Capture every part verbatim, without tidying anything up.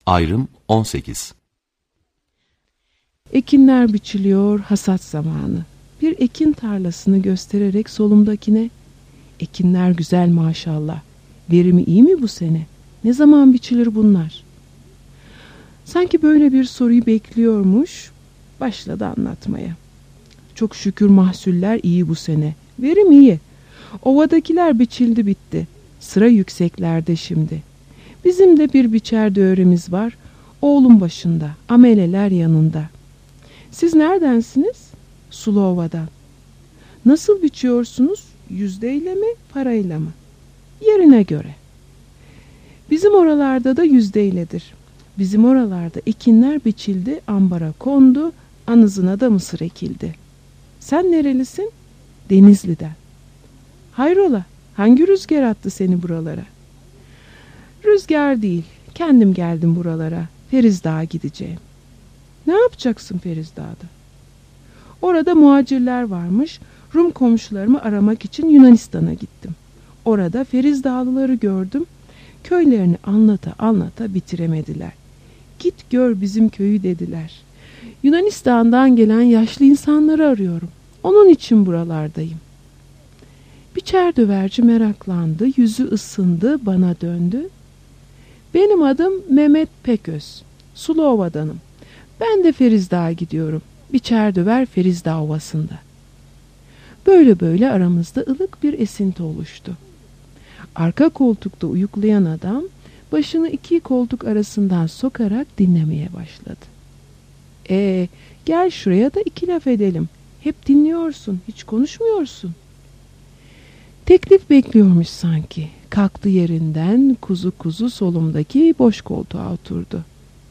Ayrım on sekiz. Ekinler biçiliyor, hasat zamanı. Bir ekin tarlasını göstererek solumdakine, ekinler güzel maşallah, verimi iyi mi bu sene? Ne zaman biçilir bunlar? Sanki böyle bir soruyu bekliyormuş, başladı anlatmaya. Çok şükür mahsuller iyi bu sene, verim iyi. Ovadakiler biçildi bitti, sıra yükseklerde şimdi. Bizim de bir biçer döğremiz var, oğlum başında, ameleler yanında. Siz neredensiniz? Sulova'dan. Nasıl biçiyorsunuz? Yüzdeyle mi, parayla mı? Yerine göre. Bizim oralarda da yüzdeyledir. Bizim oralarda ekinler biçildi, ambara kondu, anızına da mısır ekildi. Sen nerelisin? Denizli'den. Hayrola, hangi rüzgar attı seni buralara? Rüzgar değil, kendim geldim buralara. Ferizdağ'a gideceğim. Ne yapacaksın Ferizdağ'da? Orada muhacirler varmış. Rum komşularımı aramak için Yunanistan'a gittim. Orada Ferizdağlıları gördüm. Köylerini anlata anlata bitiremediler. Git gör bizim köyü dediler. Yunanistan'dan gelen yaşlı insanları arıyorum. Onun için buralardayım. Biçer döverci meraklandı, yüzü ısındı, bana döndü. Benim adım Mehmet Peköz, Sulova'danım. Ben de Ferizdağ'a gidiyorum. Biçer döver Ferizdağ Ovası'nda. Böyle böyle aramızda ılık bir esinti oluştu. Arka koltukta uyuklayan adam başını iki koltuk arasından sokarak dinlemeye başladı. Ee, gel şuraya da iki laf edelim. Hep dinliyorsun, hiç konuşmuyorsun. Teklif bekliyormuş sanki. Kalktı yerinden, kuzu kuzu solumdaki boş koltuğa oturdu.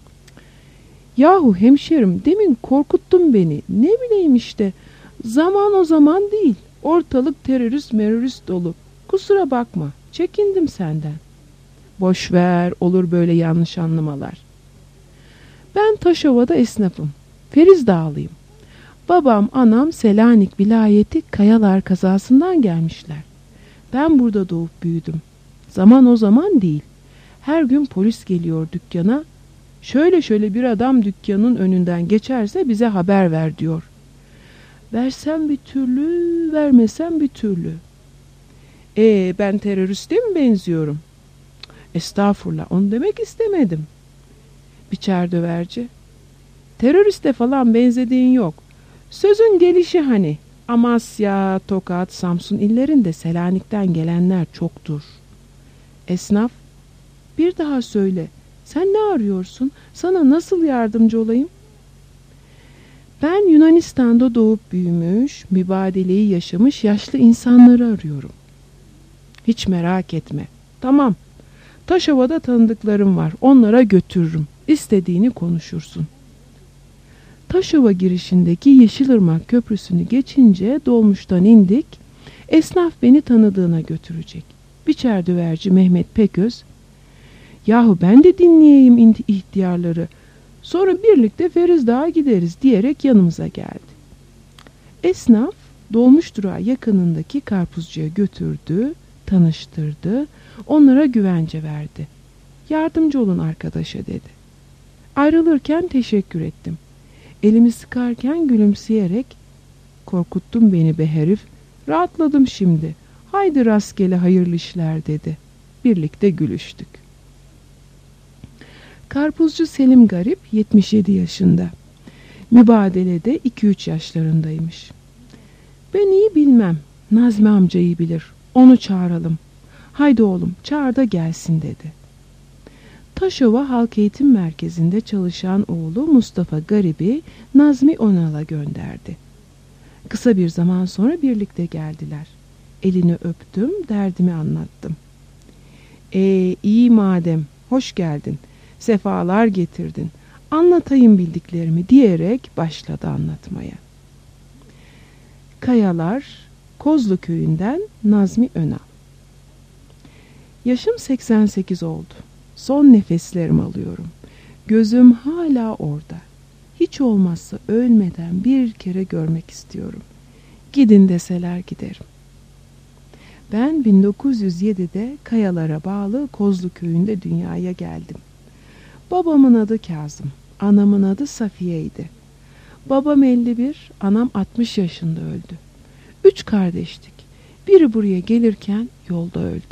Yahu hemşerim, demin korkuttun beni. Ne bileyim işte. Zaman o zaman değil. Ortalık terörist merörist dolu. Kusura bakma. Çekindim senden. Boş ver, olur böyle yanlış anlamalar. Ben Taşova'da esnafım. Ferizdağlıyım. Babam, anam Selanik vilayeti Kayalar kazasından gelmişler. Ben burada doğup büyüdüm. Zaman o zaman değil. Her gün polis geliyor dükkana. Şöyle şöyle bir adam dükkanın önünden geçerse bize haber ver diyor. Versem bir türlü, vermesem bir türlü. Ee, ben teröriste mi benziyorum? Estağfurullah, onu demek istemedim. Biçer döverci. Teröriste falan benzediğin yok. Sözün gelişi hani. Amasya, Tokat, Samsun illerinde Selanik'ten gelenler çoktur. Esnaf, bir daha söyle. Sen ne arıyorsun? Sana nasıl yardımcı olayım? Ben Yunanistan'da doğup büyümüş, mübadeleyi yaşamış yaşlı insanları arıyorum. Hiç merak etme. Tamam. Taşova'da tanıdıklarım var. Onlara götürürüm. İstediğini konuşursun. Taşova girişindeki Yeşilırmak Köprüsü'nü geçince dolmuştan indik. Esnaf beni tanıdığına götürecek. Biçer döverci Mehmet Peköz, yahu ben de dinleyeyim ihtiyarları. Sonra birlikte Ferizdağ'a gideriz diyerek yanımıza geldi. Esnaf dolmuş durağı yakınındaki karpuzcuya götürdü, tanıştırdı, onlara güvence verdi. Yardımcı olun arkadaşa dedi. Ayrılırken teşekkür ettim. Elimi sıkarken gülümseyerek, korkuttun beni be herif, rahatladım şimdi, haydi rastgele hayırlı işler dedi. Birlikte gülüştük. Karpuzcu Selim Garip yetmiş yedi yaşında. Mübadelede iki üç yaşlarındaymış. Ben iyi bilmem, Nazmi amcayı bilir, onu çağıralım. Haydi oğlum, çağır da gelsin dedi. Taşova Halk Eğitim Merkezi'nde çalışan oğlu Mustafa Garip'i Nazmi Önal'a gönderdi. Kısa bir zaman sonra birlikte geldiler. Elini öptüm, derdimi anlattım. Ee, iyi madem, hoş geldin, sefalar getirdin, anlatayım bildiklerimi diyerek başladı anlatmaya. Kayalar, Kozlu köyünden Nazmi Önal. Yaşım seksen sekiz oldu. Son nefeslerimi alıyorum. Gözüm hala orada. Hiç olmazsa ölmeden bir kere görmek istiyorum. Gidin deseler giderim. Ben bin dokuz yüz yedide Kayalar'a bağlı Kozlu köyünde dünyaya geldim. Babamın adı Kazım, anamın adı Safiye'ydi. Babam elli bir, anam altmış yaşında öldü. Üç kardeştik. Biri buraya gelirken yolda öldü.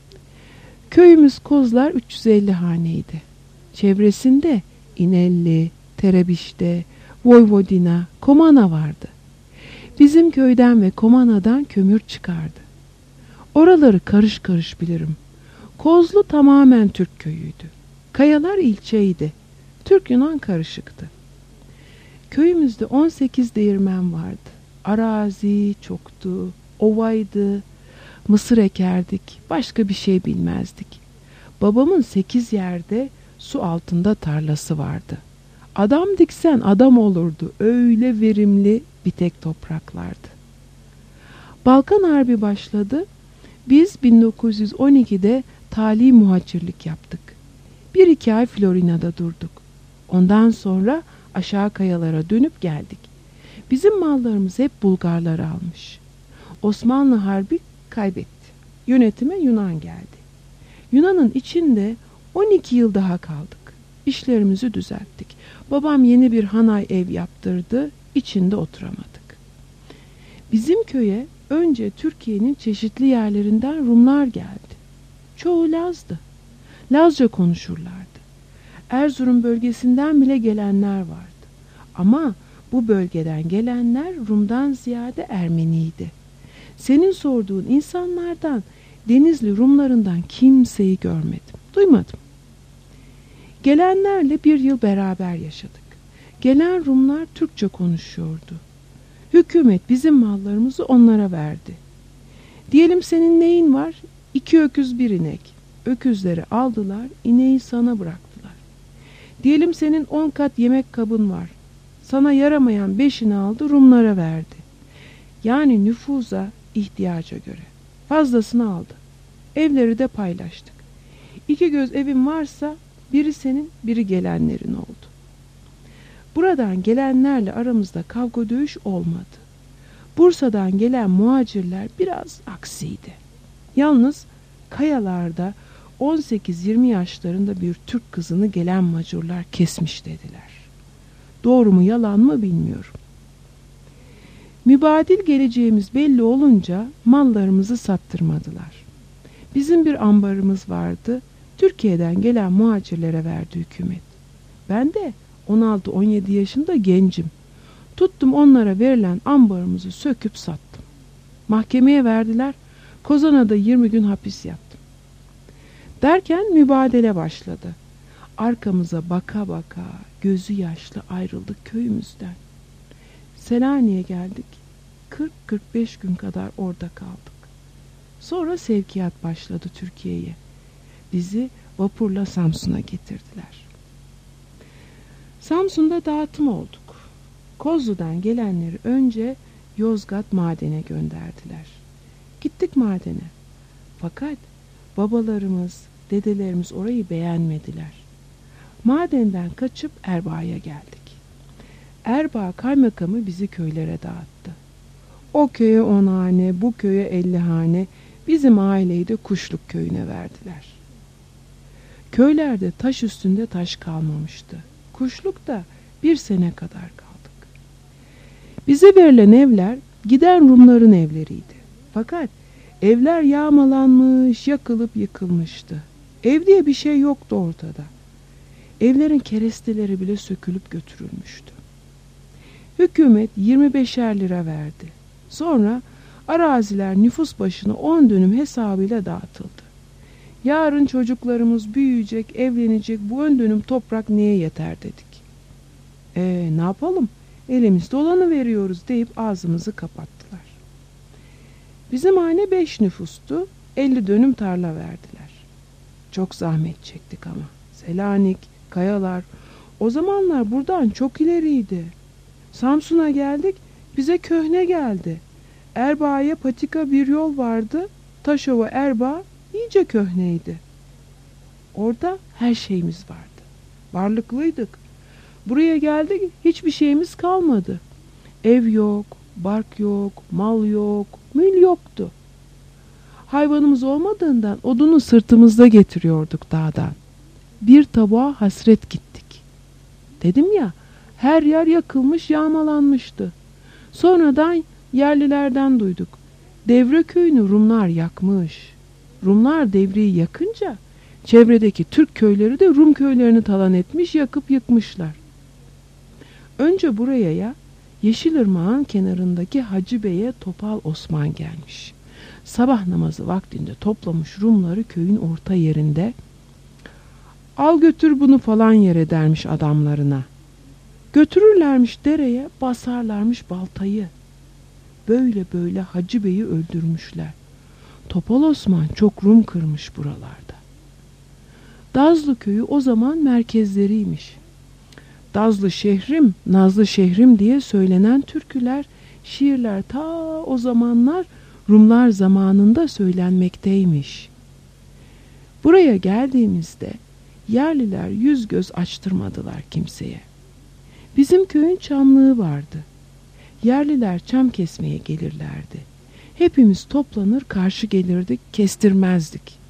Köyümüz Kozlar üç yüz elli haneydi. Çevresinde İnelli, Terebişte, Voyvodina, Komana vardı. Bizim köyden ve Komana'dan kömür çıkardı. Oraları karış karış bilirim. Kozlu tamamen Türk köyüydü. Kayalar ilçeydi. Türk-Yunan karışıktı. Köyümüzde on sekiz değirmen vardı. Arazi çoktu, ovaydı, mısır ekerdik, başka bir şey bilmezdik. Babamın sekiz yerde su altında tarlası vardı. Adam diksen adam olurdu, öyle verimli bir tek topraklardı. Balkan Harbi başladı. Biz bin dokuz yüz on ikide tali muhacirlik yaptık. Bir iki ay Florina'da durduk. Ondan sonra aşağı kayalara dönüp geldik. Bizim mallarımız hep Bulgarlar almış. Osmanlı Harbi kaybetti. Yönetime Yunan geldi. Yunan'ın içinde on iki yıl daha kaldık. İşlerimizi düzelttik. Babam yeni bir hanay ev yaptırdı. İçinde oturamadık. Bizim köye önce Türkiye'nin çeşitli yerlerinden Rumlar geldi. Çoğu Laz'dı. Lazca konuşurlardı. Erzurum bölgesinden bile gelenler vardı. Ama bu bölgeden gelenler Rum'dan ziyade Ermeniydi. Senin sorduğun insanlardan, Denizli Rumlarından kimseyi görmedim, duymadım. Gelenlerle bir yıl beraber yaşadık. Gelen Rumlar Türkçe konuşuyordu. Hükümet bizim mallarımızı onlara verdi. Diyelim senin neyin var? İki öküz bir inek. Öküzleri aldılar, ineği sana bıraktılar. Diyelim senin on kat yemek kabın var. Sana yaramayan beşini aldı, Rumlara verdi. Yani nüfuza, ihtiyaca göre. Fazlasını aldı. Evleri de paylaştık. İki göz evin varsa biri senin, biri gelenlerin oldu. Buradan gelenlerle aramızda kavga dövüş olmadı. Bursa'dan gelen muhacirler biraz aksiydi. Yalnız kayalarda on sekiz yirmi yaşlarında bir Türk kızını gelen Macurlar kesmiş dediler. Doğru mu yalan mı bilmiyorum. Mübadil geleceğimiz belli olunca mallarımızı sattırmadılar. Bizim bir ambarımız vardı. Türkiye'den gelen muhacirlere verdi hükümet. Ben de on altı on yedi yaşında gencim. Tuttum onlara verilen ambarımızı söküp sattım. Mahkemeye verdiler. Kozana'da yirmi gün hapis yattım. Derken mübadele başladı. Arkamıza baka baka gözü yaşlı ayrıldık köyümüzden. Selanik'e geldik. kırk kırk beş gün kadar orada kaldık. Sonra sevkiyat başladı Türkiye'ye. Bizi vapurla Samsun'a getirdiler. Samsun'da dağıtım olduk. Kozlu'dan gelenleri önce Yozgat madene gönderdiler. Gittik madene. Fakat babalarımız, dedelerimiz orayı beğenmediler. Madenden kaçıp Erbaa'ya geldik. Erbaa kaymakamı bizi köylere dağıttı. O köye on hane, bu köye elli hane, bizim aileyi de Kuşluk köyüne verdiler. Köylerde taş üstünde taş kalmamıştı. Kuşluk'ta bir sene kadar kaldık. Bize verilen evler giden Rumların evleriydi. Fakat evler yağmalanmış, yakılıp yıkılmıştı. Ev diye bir şey yoktu ortada. Evlerin keresteleri bile sökülüp götürülmüştü. Hükümet yirmi beşer lira verdi. Sonra araziler nüfus başına on dönüm hesabıyla dağıtıldı. Yarın çocuklarımız büyüyecek, evlenecek, bu on dönüm toprak neye yeter dedik. E ne yapalım? Elimizde olanı veriyoruz deyip ağzımızı kapattılar. Bizim hane beş nüfustu, elli dönüm tarla verdiler. Çok zahmet çektik ama. Selanik, kayalar, o zamanlar buradan çok ileriydi. Samsun'a geldik, bize köhne geldi. Erbaa'ya patika bir yol vardı, Taşova Erbaa iyice köhneydi. Orada her şeyimiz vardı. Varlıklıydık. Buraya geldik, hiçbir şeyimiz kalmadı. Ev yok, bark yok, mal yok, mül yoktu. Hayvanımız olmadığından odunu sırtımızda getiriyorduk dağdan. bir tabağa hasret gittik. Dedim ya, her yer yakılmış, yağmalanmıştı. Sonradan yerlilerden duyduk. Devre köyünü Rumlar yakmış. Rumlar devreyi yakınca çevredeki Türk köyleri de Rum köylerini talan etmiş, yakıp yıkmışlar. Önce buraya ya Yeşilırmağın kenarındaki Hacı Bey'e Topal Osman gelmiş. Sabah namazı vaktinde toplamış Rumları köyün orta yerinde. Al götür bunu falan yere dermiş adamlarına. Götürürlermiş dereye, basarlarmış baltayı. Böyle böyle Hacı Bey'i öldürmüşler. Topal Osman çok Rum kırmış buralarda. Dazlı köyü o zaman merkezleriymiş. Dazlı şehrim, Nazlı şehrim diye söylenen türküler, şiirler ta o zamanlar Rumlar zamanında söylenmekteymiş. Buraya geldiğimizde yerliler yüz göz açtırmadılar kimseye. Bizim köyün çamlığı vardı. Yerliler çam kesmeye gelirlerdi. Hepimiz toplanır karşı gelirdik, kestirmezdik.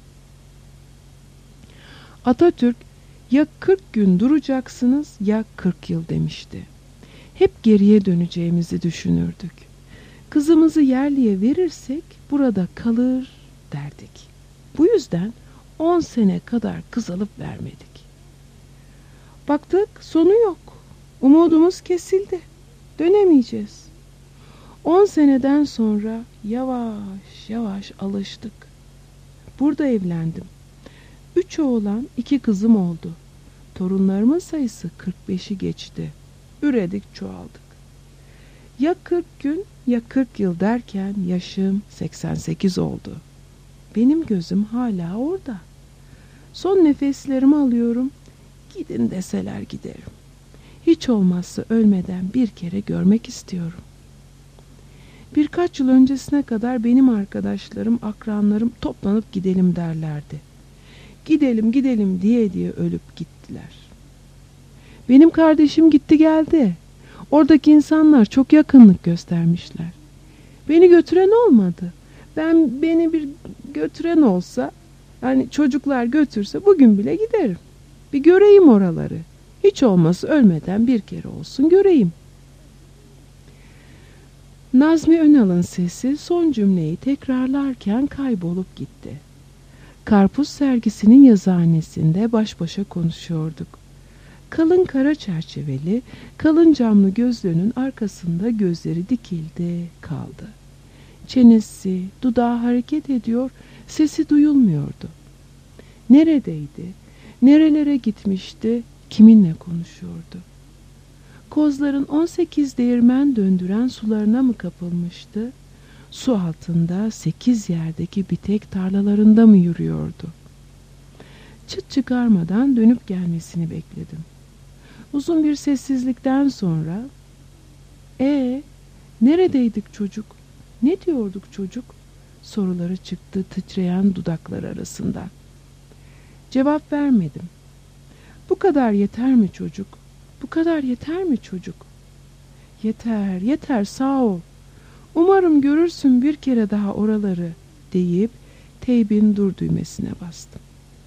Atatürk ya kırk gün duracaksınız ya kırk yıl demişti. Hep geriye döneceğimizi düşünürdük. Kızımızı yerliye verirsek burada kalır derdik. Bu yüzden on sene kadar kız alıp vermedik. Baktık sonu yok. Umudumuz kesildi. Dönemeyeceğiz. On seneden sonra yavaş yavaş alıştık. Burada evlendim. Üç oğlan, iki kızım oldu. Torunlarımın sayısı kırk beşi geçti. Üredik, çoğaldık. Ya kırk gün ya kırk yıl derken yaşım seksen sekiz oldu. Benim gözüm hala orada. Son nefeslerimi alıyorum. Gidin deseler giderim. Hiç olmazsa ölmeden bir kere görmek istiyorum. Birkaç yıl öncesine kadar benim arkadaşlarım, akranlarım toplanıp gidelim derlerdi. Gidelim gidelim diye diye ölüp gittiler. Benim kardeşim gitti geldi. Oradaki insanlar çok yakınlık göstermişler. Beni götüren olmadı. Ben beni bir götüren olsa, yani çocuklar götürse bugün bile giderim. Bir göreyim oraları. Hiç olmazsa ölmeden bir kere olsun göreyim. Nazmi Önal'ın sesi son cümleyi tekrarlarken kaybolup gitti. Karpuz sergisinin yazıhanesinde baş başa konuşuyorduk. Kalın kara çerçeveli, kalın camlı gözlüğünün arkasında gözleri dikildi, kaldı. Çenesi, dudağı hareket ediyor, sesi duyulmuyordu. Neredeydi, nerelere gitmişti, kiminle konuşuyordu? Kozların on sekiz değirmen döndüren sularına mı kapılmıştı? Su altında sekiz yerdeki bitek tarlalarında mı yürüyordu? Çıt çıkarmadan dönüp gelmesini bekledim. Uzun bir sessizlikten sonra "Ee, neredeydik çocuk? Ne diyorduk çocuk?" soruları çıktı titreyen dudaklar arasında. Cevap vermedim. "Bu kadar yeter mi çocuk? Bu kadar yeter mi çocuk?" "Yeter, yeter, sağ ol. Umarım görürsün bir kere daha oraları," deyip teybin dur düğmesine bastım.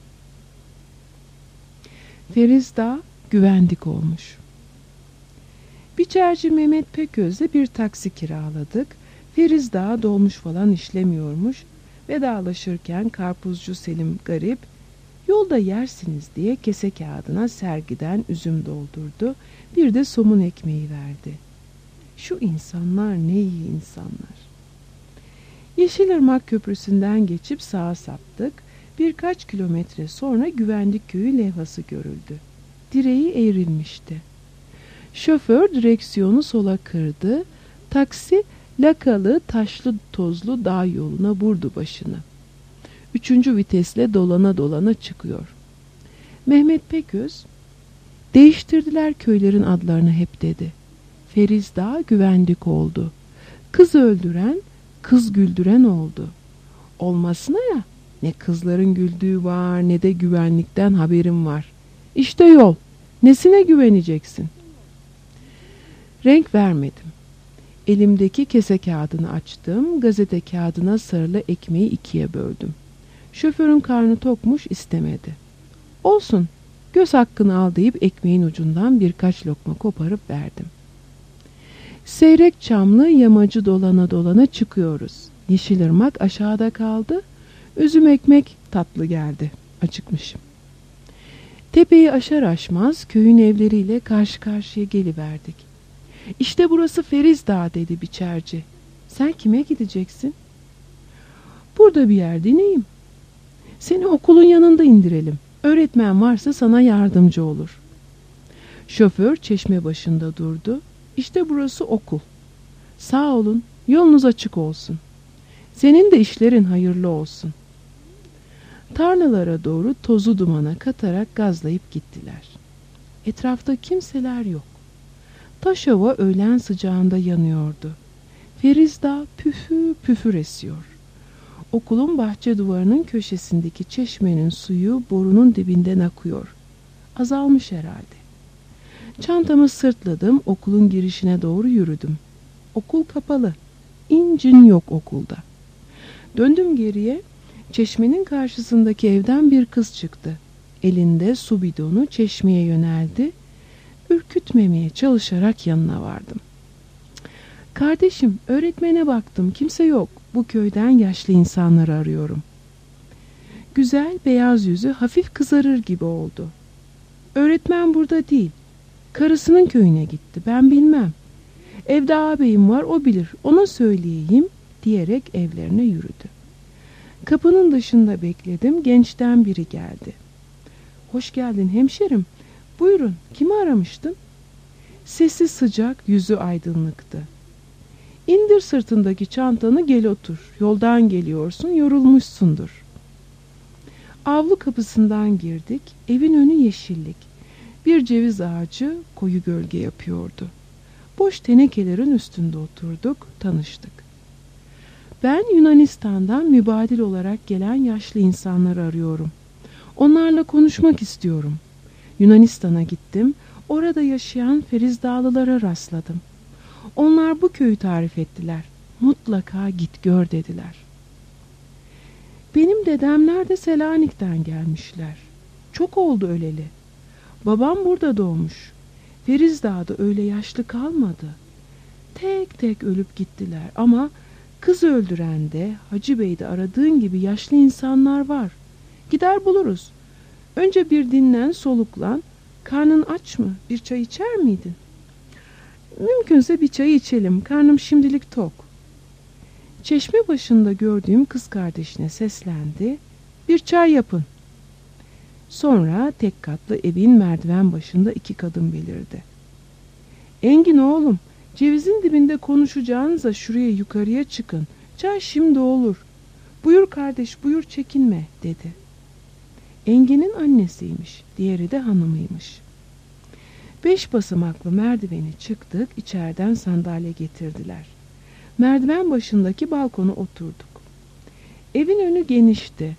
Feriz Dağ güvendik olmuş. Biçerci Mehmet Peköz'le bir taksi kiraladık. Feriz Dağ dolmuş falan işlemiyormuş. Vedalaşırken karpuzcu Selim Garip, "Yolda yersiniz," diye kese kağıdına sergiden üzüm doldurdu. Bir de somun ekmeği verdi. Şu insanlar ne iyi insanlar. Yeşilırmak Köprüsü'nden geçip sağa saptık. Birkaç kilometre sonra Güvendik Köyü levhası görüldü. Direği eğrilmişti. Şoför direksiyonu sola kırdı. Taksi lakalı, taşlı, tozlu dağ yoluna vurdu başını. Üçüncü vitesle dolana dolana çıkıyor. Mehmet Peköz, "Değiştirdiler köylerin adlarını hep," dedi. Feriz Dağ güvendik oldu. Kız öldüren, kız güldüren oldu. Olmasına ya, ne kızların güldüğü var ne de güvenlikten haberim var. İşte yol. Nesine güveneceksin? Renk vermedim. Elimdeki kese kağıdını açtım. Gazete kağıdına sarılı ekmeği ikiye böldüm. Şoförün karnı tokmuş, istemedi. "Olsun, Göz hakkını al deyip ekmeğin ucundan birkaç lokma koparıp verdim. Seyrek çamlı yamacı dolana dolana çıkıyoruz. Yeşilırmak aşağıda kaldı. Üzüm ekmek tatlı geldi. Acıkmışım. Tepeyi aşar aşmaz köyün evleriyle karşı karşıya geliverdik. İşte burası Feriz Dağı dedi biçerci. Sen kime gideceksin? Burada bir yer dineyim. Seni okulun yanında indirelim. Öğretmen varsa sana yardımcı olur. Şoför çeşme başında durdu. İşte burası okul. Sağ olun, yolunuz açık olsun. Senin de işlerin hayırlı olsun. Tarlalara doğru tozu dumana katarak gazlayıp gittiler. Etrafta kimseler yok. Taşova öğlen sıcağında yanıyordu. Feriz Dağı püfür püfür esiyor. Okulun bahçe duvarının köşesindeki çeşmenin suyu borunun dibinden akıyor. Azalmış herhalde. Çantamı sırtladım, okulun girişine doğru yürüdüm. Okul kapalı. İncin yok okulda. Döndüm geriye. Çeşmenin karşısındaki evden bir kız çıktı. Elinde su bidonu çeşmeye yöneldi. Ürkütmemeye çalışarak yanına vardım. Kardeşim, öğretmene baktım. Kimse yok. Bu köyden yaşlı insanları arıyorum. Güzel beyaz yüzü hafif kızarır gibi oldu. Öğretmen burada değil. Karısının köyüne gitti. Ben bilmem. Evde ağabeyim var, o bilir. Ona söyleyeyim diyerek evlerine yürüdü. Kapının dışında bekledim. Gençten biri geldi. Hoş geldin hemşerim. Buyurun, kimi aramıştın? Sesi sıcak, yüzü aydınlıktı. İndir sırtındaki çantanı, gel otur. Yoldan geliyorsun, yorulmuşsundur. Avlu kapısından girdik. Evin önü yeşillik. Bir ceviz ağacı koyu gölge yapıyordu. Boş tenekelerin üstünde oturduk, tanıştık. Ben Yunanistan'dan mübadil olarak gelen yaşlı insanları arıyorum. Onlarla konuşmak istiyorum. Yunanistan'a gittim. Orada yaşayan Feriz Dağlılara rastladım. Onlar bu köyü tarif ettiler. Mutlaka git gör dediler. Benim dedemler de Selanik'ten gelmişler. Çok oldu öleli. Babam burada doğmuş. Feriz Dağ'da öyle yaşlı kalmadı. Tek tek ölüp gittiler ama kız öldüren de Hacı Bey'de aradığın gibi yaşlı insanlar var. Gider buluruz. Önce bir dinlen, soluklan. Karnın aç mı? Bir çay içer miydin? Mümkünse bir çay içelim. Karnım şimdilik tok. Çeşme başında gördüğüm kız kardeşine seslendi. Bir çay yapın. Sonra tek katlı evin merdiven başında iki kadın belirdi. Engin oğlum, cevizin dibinde konuşacağınıza şuraya yukarıya çıkın. Çay şimdi olur. Buyur kardeş, buyur, çekinme dedi. Engin'in annesiymiş, diğeri de hanımıymış. Beş basamaklı merdiveni çıktık, içeriden sandalye getirdiler. Merdiven başındaki balkona oturduk. Evin önü genişti.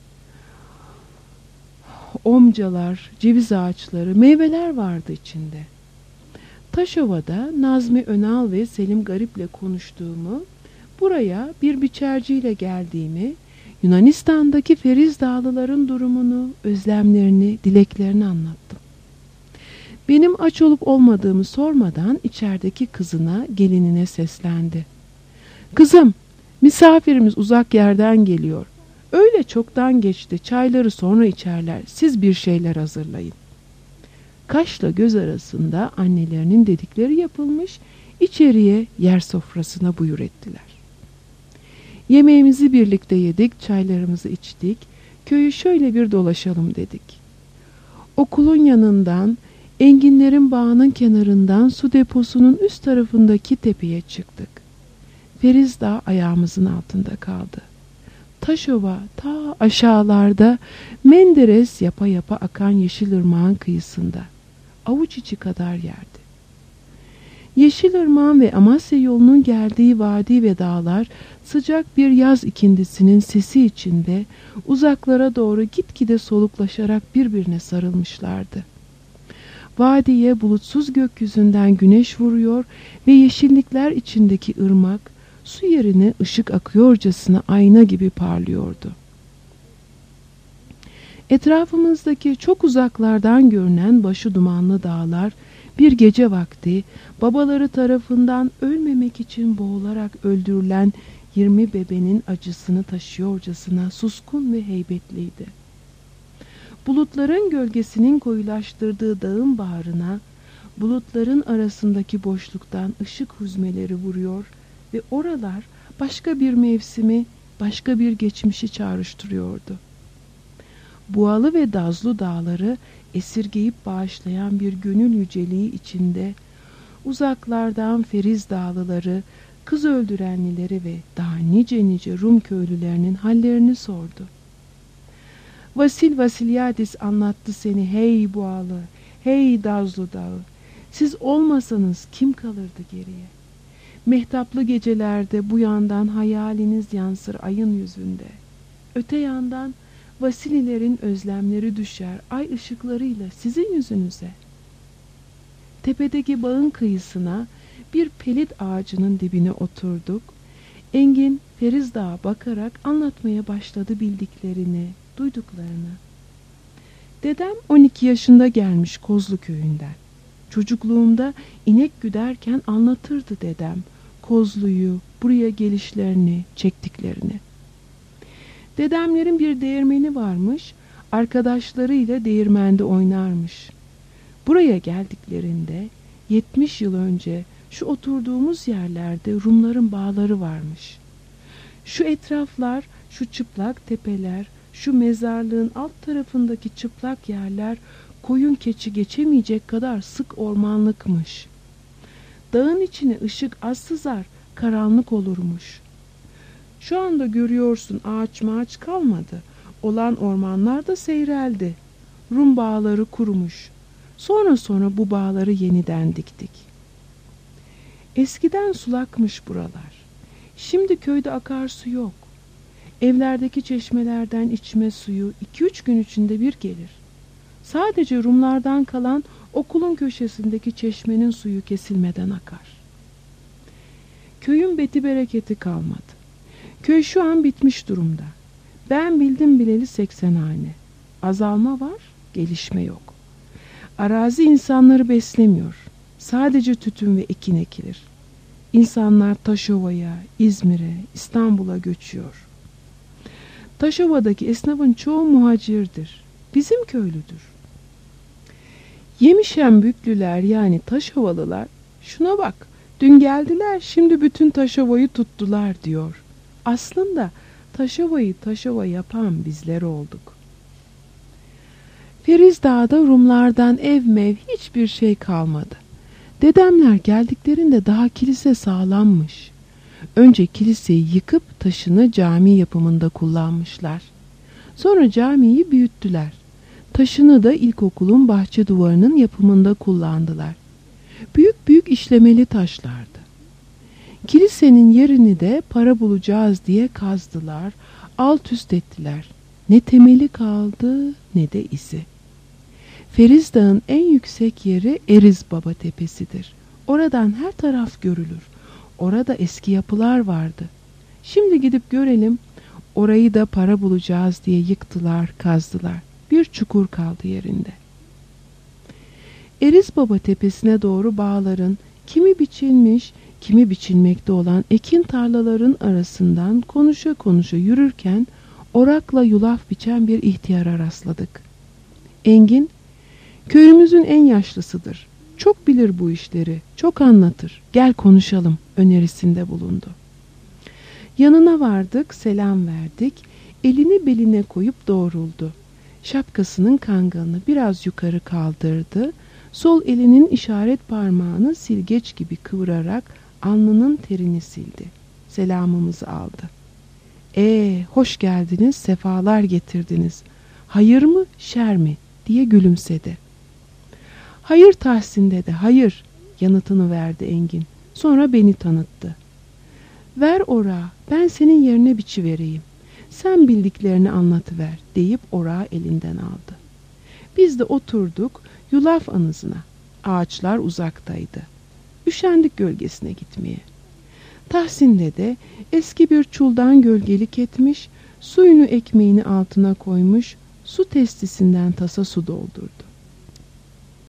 Omcalar, ceviz ağaçları, meyveler vardı içinde. Taşova'da Nazmi Önal ve Selim Garip'le konuştuğumu, buraya bir biçerciyle geldiğimi, Yunanistan'daki Feriz Dağlıların durumunu, özlemlerini, dileklerini anlattım. Benim aç olup olmadığımı sormadan içerideki kızına, gelinine seslendi. Kızım, misafirimiz uzak yerden geliyor. Öyle çoktan geçti, çayları sonra içerler. Siz bir şeyler hazırlayın. Kaşla göz arasında annelerinin dedikleri yapılmış, içeriye yer sofrasına buyur ettiler. Yemeğimizi birlikte yedik, çaylarımızı içtik, köyü şöyle bir dolaşalım dedik. Okulun yanından, enginlerin bağının kenarından su deposunun üst tarafındaki tepeye çıktık. Feriz Dağı ayağımızın altında kaldı. Taşova ta aşağılarda Menderes yapa yapa akan Yeşilırmağın kıyısında. Avuç içi kadar yerdi. Yeşilırmağın ve Amasya yolunun geldiği vadi ve dağlar sıcak bir yaz ikindisinin sesi içinde uzaklara doğru gitgide soluklaşarak birbirine sarılmışlardı. Vadiye bulutsuz gökyüzünden güneş vuruyor ve yeşillikler içindeki ırmak su yerine ışık akıyorcasına ayna gibi parlıyordu. Etrafımızdaki çok uzaklardan görünen başı dumanlı dağlar bir gece vakti babaları tarafından ölmemek için boğularak öldürülen yirmi bebenin acısını taşıyorcasına suskun ve heybetliydi. Bulutların gölgesinin koyulaştırdığı dağın bağrına, bulutların arasındaki boşluktan ışık hüzmeleri vuruyor ve oralar başka bir mevsimi, başka bir geçmişi çağrıştırıyordu. Buğalı ve Dazlı dağları esirgeyip bağışlayan bir gönül yüceliği içinde, uzaklardan Feriz Dağlıları, kız öldürenlileri ve daha nice nice Rum köylülerinin hallerini sordu. Vasil Vasilyadis anlattı seni hey Buğalı, hey Dazlı dağı. Siz olmasanız kim kalırdı geriye? Mehtaplı gecelerde bu yandan hayaliniz yansır ayın yüzünde. Öte yandan Vasililerin özlemleri düşer ay ışıklarıyla sizin yüzünüze. Tepedeki bağın kıyısına bir pelit ağacının dibine oturduk. Engin Feriz Dağ'a bakarak anlatmaya başladı bildiklerini, duyduklarını. Dedem on iki yaşında gelmiş Kozlu köyünden. Çocukluğumda inek güderken anlatırdı dedem Kozlu'yu, buraya gelişlerini, çektiklerini. Dedemlerin bir değirmeni varmış, arkadaşlarıyla değirmende oynarmış. Buraya geldiklerinde yetmiş yıl önce şu oturduğumuz yerlerde Rumların bağları varmış. Şu etraflar, şu çıplak tepeler, şu mezarlığın alt tarafındaki çıplak yerler koyun keçi geçemeyecek kadar sık ormanlıkmış. Dağın içine ışık az sızar, karanlık olurmuş. Şu anda görüyorsun ağaç mağaç kalmadı. Olan ormanlar da seyreldi. Rum bağları kurumuş. Sonra sonra bu bağları yeniden diktik. Eskiden sulakmış buralar. Şimdi köyde akarsu yok. Evlerdeki çeşmelerden içme suyu iki üç gün içinde bir gelir. Sadece Rumlardan kalan okulun köşesindeki çeşmenin suyu kesilmeden akar. Köyün beti bereketi kalmadı. Köy şu an bitmiş durumda. Ben bildim bileli seksen hane. Azalma var, gelişme yok. Arazi insanları beslemiyor. Sadece tütün ve ekin ekilir. İnsanlar Taşova'ya, İzmir'e, İstanbul'a göçüyor. Taşova'daki esnafın çoğu muhacirdir. Bizim köylüdür. Yemişenbüklüler yani Taşovalılar, şuna bak, dün geldiler, şimdi bütün Taşova'yı tuttular diyor. Aslında Taşova'yı Taşova yapan bizler olduk. Feriz Dağ'da Rumlardan ev mev hiçbir şey kalmadı. Dedemler geldiklerinde daha kilise sağlammış. Önce kiliseyi yıkıp taşını cami yapımında kullanmışlar. Sonra camiyi büyüttüler. Taşını da ilkokulun bahçe duvarının yapımında kullandılar. Büyük büyük işlemeli taşlardı. Kilisenin yerini de para bulacağız diye kazdılar, alt üst ettiler. Ne temeli kaldı ne de izi. Feriz Dağ'ın en yüksek yeri Eriz Baba Tepesi'dir. Oradan her taraf görülür. Orada eski yapılar vardı. Şimdi gidip görelim. Orayı da para bulacağız diye yıktılar, kazdılar. Bir çukur kaldı yerinde. Eriz Baba Tepesi'ne doğru bağların kimi biçilmiş, kimi biçilmekte olan ekin tarlaların arasından konuşa konuşa yürürken orakla yulaf biçen bir ihtiyara rastladık. Engin, köyümüzün en yaşlısıdır. Çok bilir bu işleri, çok anlatır. Gel konuşalım önerisinde bulundu. Yanına vardık, selam verdik. Elini beline koyup doğruldu. Şapkasının kangalını biraz yukarı kaldırdı. Sol elinin işaret parmağını silgeç gibi kıvırarak alnının terini sildi. Selamımızı aldı. Ee, hoş geldiniz, sefalar getirdiniz. Hayır mı, şer mi diye gülümsedi. Hayır Tahsin dedi, hayır yanıtını verdi Engin. Sonra beni tanıttı. Ver orağı, ben senin yerine biçivereyim. Sen bildiklerini anlatıver deyip orağı elinden aldı. Biz de oturduk yulaf anısına. Ağaçlar uzaktaydı. Üşendik gölgesine gitmeye. Tahsin dede eski bir çuldan gölgelik etmiş, suyunu ekmeğini altına koymuş, Su testisinden tasa su doldurdu.